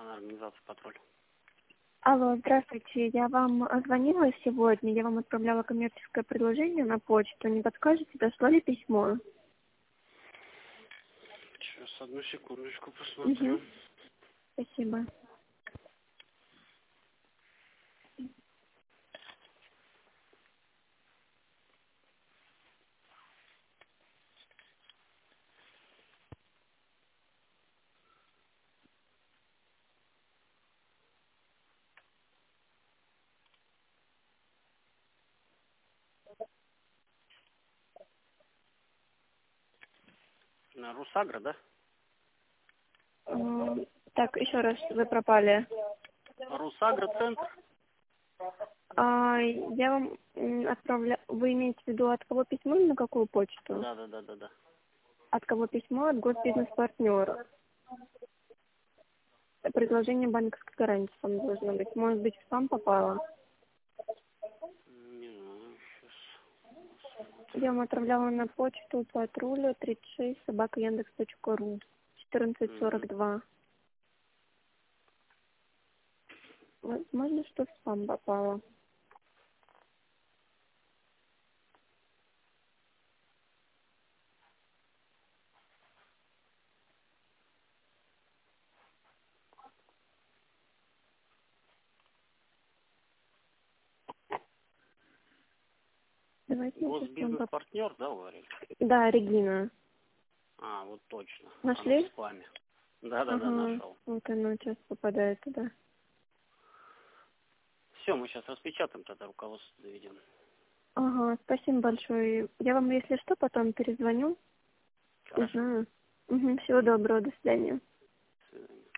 Организация «Патруль». Алло, здравствуйте. Я вам звонила сегодня, я вам отправляла коммерческое предложение на почту. Не подскажете, дошло ли письмо? Сейчас, одну секундочку посмотрю. Угу. Спасибо. На Русагра, да? Так, еще раз, вы пропали. Русагра центр. Я вам отправляю... Вы имеете в виду от кого письмо и на какую почту? Да. От кого письмо? От Госбизнес-партнера. Предложение банковской гарантии там должно быть. Может быть, в спам попало? Не знаю, сейчас. Я вам отправляла на почту патруля 36 @yandex.ru 1442. Возможно, что в спам попало. Давайте я сейчас вам Госбизнес-партнер, да, говорили? Да, Регина. Вот точно. Нашли? Оно в спаме. Да, Ага, нашел. вот оно сейчас попадает туда. Все, мы сейчас распечатаем, тогда руководство доведем. Ага, спасибо большое. Я вам, если что, потом перезвоню. Хорошо. Узнаю. Всего доброго, до свидания.